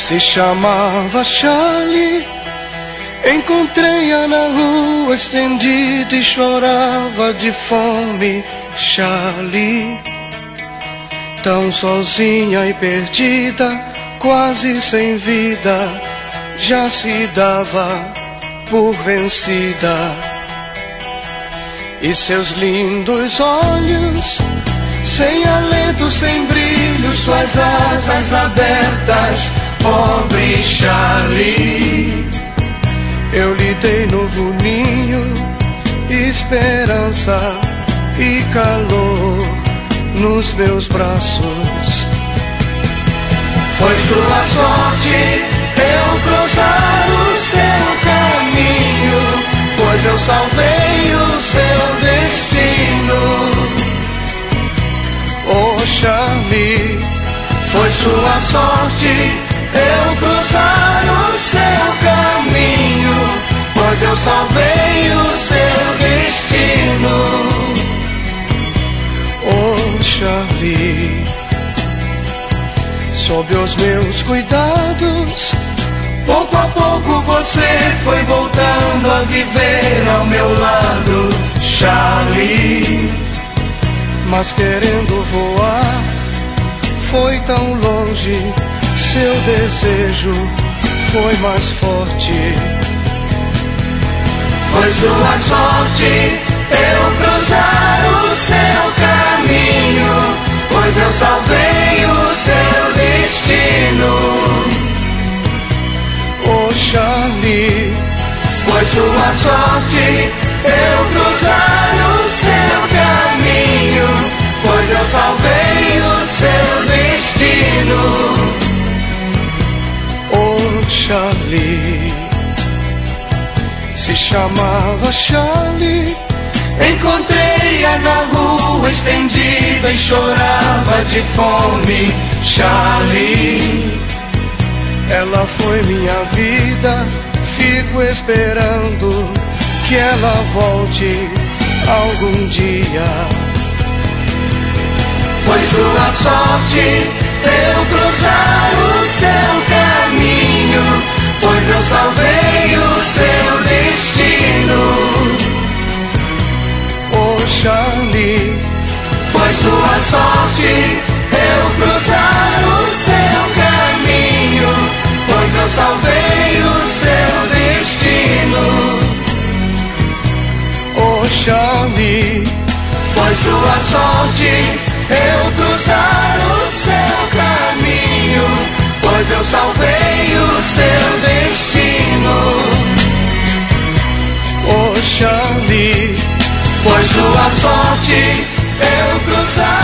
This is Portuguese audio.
Se chamava Charlie. Encontrei-a na rua estendida e chorava de fome. Charlie, tão sozinha e perdida, quase sem vida, já se dava por vencida. E seus lindos olhos, sem alento, sem brilho, suas asas abertas, pobre Charlie. Eu lhe dei novo ninho, esperança e calor nos meus braços. Foi sua sorte eu cruzar o seu caminho, pois eu salvei o seu destino. Oh Charlie, foi sua sorte eu cruzar o seu caminho, pois eu salvei o seu destino. Oh Charlie, sob os meus cuidados, pouco a pouco você foi voltando a viver ao meu lado, Charlie. Mas querendo voar, foi tão longe, seu desejo foi mais forte. Foi sua sorte eu cruzar o seu caminho, pois eu salvei o seu destino. Oh Charlie, foi sua sorte eu cruzar o seu caminho, pois eu salvei o seu destino. Oh Charlie, se chamava Charlie. Encontrei-a na rua estendida e chorava de fome, Charlie. Ela foi minha vida, fico esperando que ela volte algum dia. Foi sua sorte eu cruzar o seu caminho, pois eu salvei o seu destino. Oh Charlie, foi sua sorte eu cruzar o seu caminho, pois eu salvei o seu destino. Oh Charlie, foi sua sorte eu cruzar o seu caminho, pois eu salvei o seu destino. Oh Charlie, foi sua sorte eu cruzar